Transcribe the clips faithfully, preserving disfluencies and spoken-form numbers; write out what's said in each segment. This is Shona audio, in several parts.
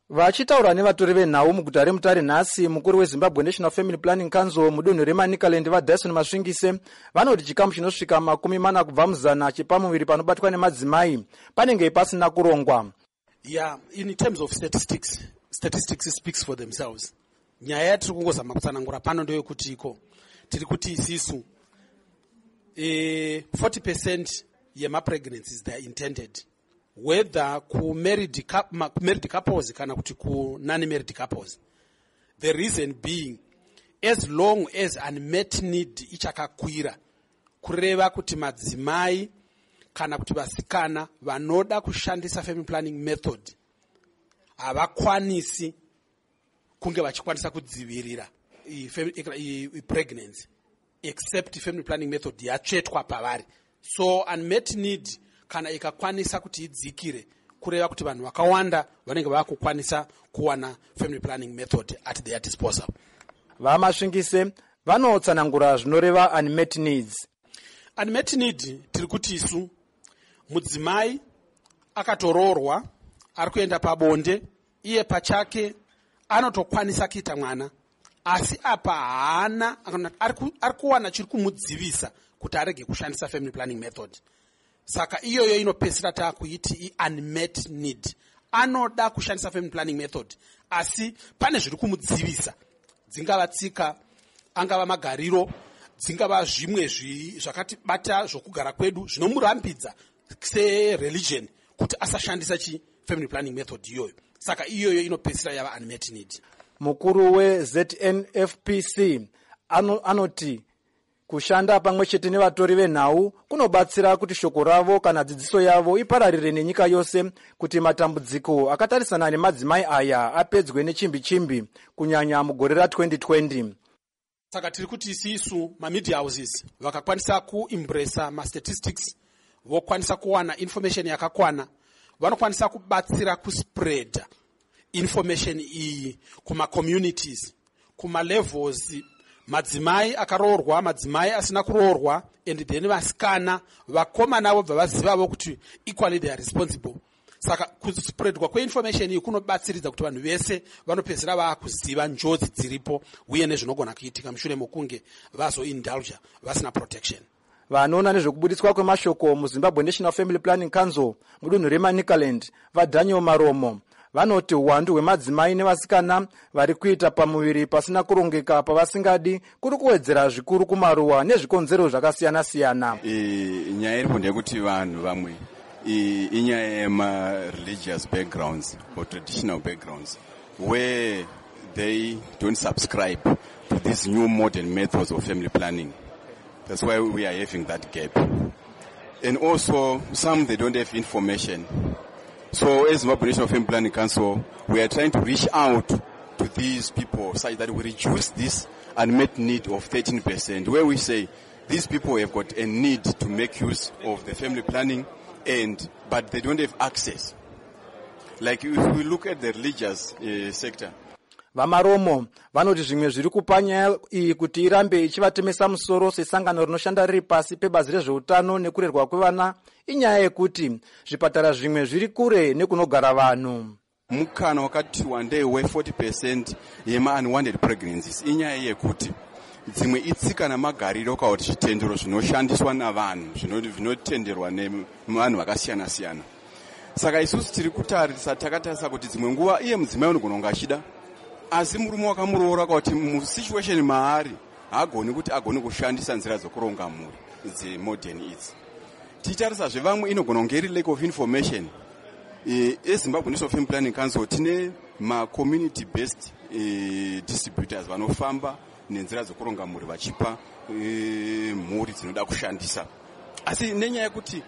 Vachitaura nevatori venhau muguta reMutare nhasi, mukuru weZimbabwe National Family Planning Council mudunhu reManicaland vaDyson Masvingise vanoti chikamu chinosvika makumi mana kubva muzana chepamuviri panobatwa nemadzimai panenge pasina kurongwa. Yeah, in terms of statistics, statistics speaks for themselves. Nyaya yatiri kungozama kutsanangura pano ndeyokuti iko tiri kuti isisu eh, forty percent yemapregnancies they are intended, whether ku married, married couples kana kuti ku non-married couples. The reason being, as long as unmet need ichakakwira, kureva kuti madzimai kana kuti vasikana vanoda kushandisa family planning method havakwanisi kunge vachikwanisa kudzivirira i pregnancy except family planning method yatsvetwa pavari. So unmet need kana ikakwanisa kuti idzikire, kureva kuti vanhu vakawanda vanenge vakukwanisa kuwana family planning method at their disposal. Vamasvingise vanotsanangura zvinoreva unmet needs. Unmet need tiri kuti isu mudzimai akatoroorwa ari kuenda pabonde, iye pachake anotokwanisa kuita mwana, asi apa haana ari kuwana chiri kumudzivisa kuti arege kushandisa family planning method. Saka iyoyo inopesera taakuiti unmet need. Anoda kushandisa family planning method, asi pane zviri kumudzivisa, dzingava tsika, angava magariro, dzingava zvimwe zvakatibata zvokugara kwedu zvinomurambidza se religion kuti asashandisa chi family planning method iyoyo. Saka iyoyo inopesera yava unmet need. Mukuru weZ N F P C ano, anoti kushanda pamwe chete nevatori venhau kunobatsira kuti shoko ravo kana dzidziso yavo ipararire nenyika yose, kuti matambudziko akatarisana nemadzimai aya apedzwe nechimbi chimbi kunyanya mugore ra twenty twenty. Saka tiri kuti isisu ma media houses vakakwanisa kuembrace ma statistics, vokwanisa kuwana information yakakwana, vanokwanisa kubatsira kuspread information iyi kuma communities, kuma levels, madzimai akaroorwa, madzimai asina kuroorwa, and then vasikana vakomana vo vavazivavo kuti equally they are responsible. Saka kuspreadwa kweinformation iyi kunobatsiridza kuti vanhu vese vanopedzera vakuziva njodzi dziripo uye nezvinogona kuitika mushure mokunge vazoindulge vasina protection. Vanoona nezvekubudiswa kwemashoko muZimbabwe National Family Planning Council mudunhu reManicaland vaDaniel Maromo vanoti uwandu hwemadzimai nevasikana vari kuita pamuviri pasina kurongeka pavasingadi kuri kuwedzera zvikuru kumaruwa nezvikonzero zvakasiyana siyana. Nyaya iripo ndeyekuti vanhu vamwe inyaya yema religious backgrounds or traditional backgrounds where they don't subscribe to these new modern methods of family planning. That's why we are having that gap. And also, some they don't have information. So as Zimbabwe National Family Planning Council, we are trying to reach out to these people such that we reduce this unmet need of thirteen percent, where we say these people have got a need to make use of the family planning, and but they don't have access. Like if we look at the religious uh, sector, Vamaromo vanoti zvimwe zviri kupanya iyi kuti irambe ichivatemesa musoro sesangano rinoshanda riri pasi pebazi rezveutano nekurerwa kwevana inyaya yekuti zvipatara zvimwe zviri kure nekunogara vanhu. Mukana wakati wandei we forty percent yema unwanted pregnancies inyaya yekuti dzimwe itsika namagariro kana kuti zvitendero zvinoshandiswa navanhu zvinotenderwa nevanhu vakasiyana siyana. Saka isusu tiri kutarisa takatarisa kuti dzimwe nguva iye mudzimai unogona kunge achida, asi murume wakamuroora kuti musituation maari hagoni kuti agoni kushandisa nzira dzokuronga mhuri dzemodern idzi. Tichitarisa zvevamwe inogona kunge iri lack of information. eZimbabwe National Family Planning Council tine ma community based e, distributors vanofamba nenzira dzokuronga mhuri vachipa e, mhuri dzinoda kushandisa. Asi nenyaya yekuti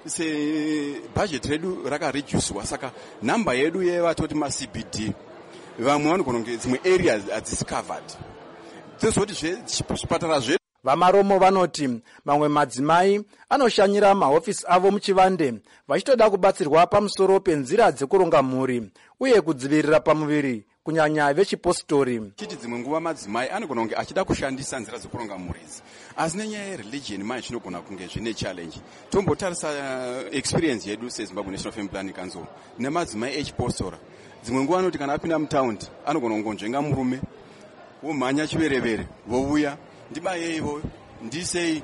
se budget redu rakareducewa, saka namba yedu yevatoti ma C B D vamwe vanogona kunge dzimwe areas adzisi covered. Tozoti zvipatara zvedu. Vamaromo vanoti mamwe madzimai anoshanyira mahofisi avo muchivande vachitoda kubatsirwa pamusoro penzira dzekuronga mhuri uye kudzivirira pamuviri kunyanya vechipostori. Chiti dzimwe nguva madzimai anogona kunge achida kushandisa nzira dzokuronga mhuri idzi, asi nenyaya yereligion manje chinogona kunge zvine challenge. Tombotarisa uh, experience yedu seZimbabwe National Family Planning Council nemadzimai echipostora. dzimwe nguva anoti kana apinda mutaundi anogona kungonzvenga murume womhanya chiverevere vouya ndibayei ivoyo ndisei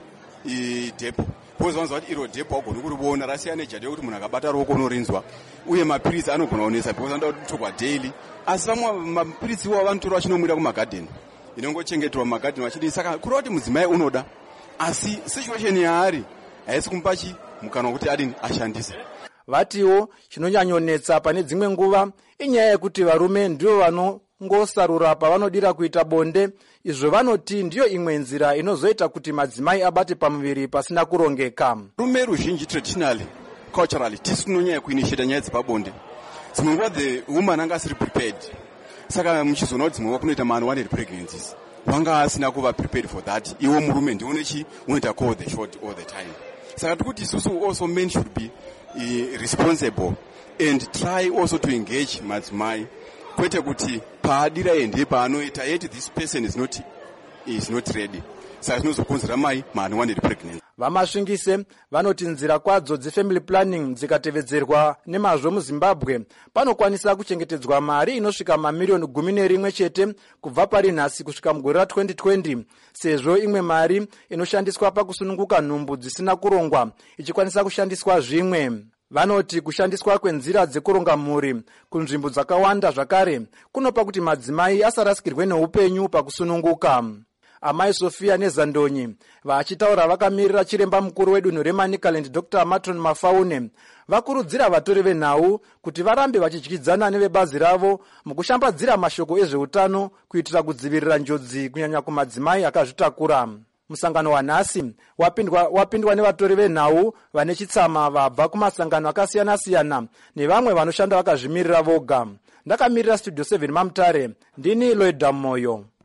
dhepo pozivanza kuti iro dhepo agoni kuriona rasiyana nejadi yokuti munhu akabata ruoko unorinzwa uye mapirisi anogona kunesa because anoda kutorwa daily asi vamwe mapirisi iwavo vanotora vachinomwira kumagadheni inongochengeterwa mumagadheni vachidii saka kureva kuti mudzimai unoda asi situation yaari haisi kumupa chi mukana wekuti adini ashandise. Vatiwo chinonyanyonetsa pane dzimwe nguva inyaya yekuti varume ndivo vanongosarura pavanodira kuita bonde, izvo vanoti ndiyo imwe nzira inozoita kuti madzimai abate pamuviri pasina kurongeka. Rume ruzhinji traditionally culturally tisi kunonyanya kuinitiate nyaya dzepabonde. Dzimwe nguva the woman anga asiri prepared. Saka muchizoona kuti dzimwe nguva kunoita ma unwanted pregnancies. Wanga asina kuva prepared for that. Iwo murume ndione chi unoita call the shot all the time. Saka tikuti isusu also men should be uh, responsible and try also to engage madzimai. Kwete kuti paadira ende paanoita yet this person is not is not ready. Saka zvinozokonzera mai ma unwanted pregnancy. Vamasvingise vanoti nzira kwadzo dze-family planning dzikatevedzerwa nemazvo muZimbabwe panokwanisa kuchengetedzwa mari inosvika mamiliyoni gumi nerimwe chete kubva pari nhasi kusvika mugore ra-twenty twenty, sezvo imwe mari inoshandiswa pakusununguka nhumbu dzisina kurongwa ichikwanisa kushandiswa zvimwe. Vanoti kushandiswa kwenzira dzekuronga mhuri kunzvimbo dzakawanda zvakare kunopa kuti madzimai asarasikirwe neupenyu pakusununguka. Amai Sofia neZandonyi vachitaura vakamirira chiremba mukuru wedunhu reManicaland Doctor Matron Mafaune vakurudzira vatori venhau kuti varambe vachidyidzana nevebazi ravo mukushambadzira mashoko ezveutano kuitira kudzivirira njodzi kunyanya kumadzimai akazvitakura. Musangano wanhasi wapindwa wapindwa nevatori venhau vane chitsama vabva kumasangano akasiyana siyana nevamwe vanoshanda vakazvimirira voga. Ndakamirira Studio seven Mamutare, ndini Lloyd Moyo.